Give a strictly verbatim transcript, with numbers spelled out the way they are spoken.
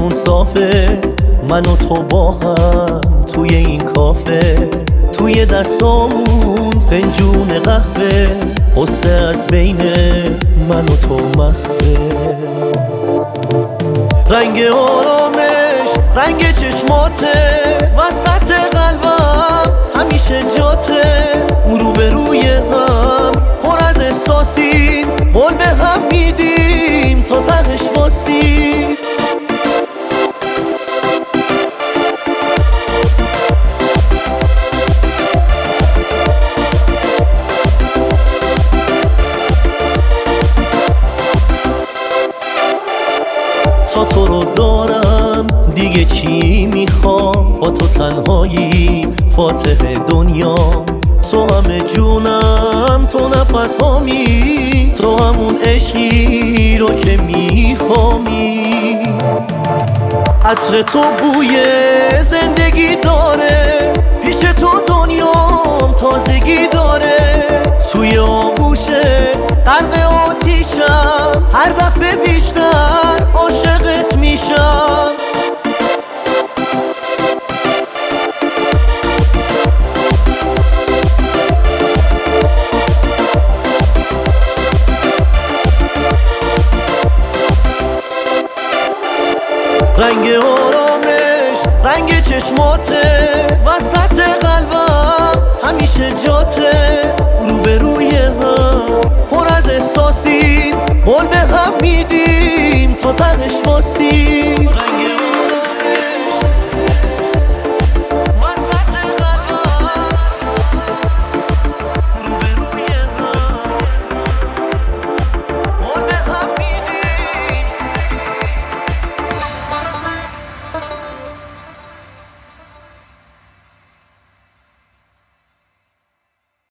دلمون صافه، من و تو با هم توی این کافه، توی دستامون فنجون قهوه، قصه از بین من و تو محوه. رنگ آرامش رنگ چشماته، وسط قلبم همیشه جاته، رو به روی هم پر از احساسیم، قول به هم میدیم تا تهش واسیم. تا تو رو دارم دیگه چی میخوام، با تو تنهایی فاتح دنیام، تو همه جونم، تو نفس هامی، تو همون عشقی رو که میخوامی. عطر تو بوی زندگی داره، پیش تو دنیام تازگی داره، توی آغوش قلب آتیشم، هر دفعه بیشتر عاشقت میشم. رنگ آرامش رنگ چشماته، وسط قلبم همیشه جاته، رو به روی هم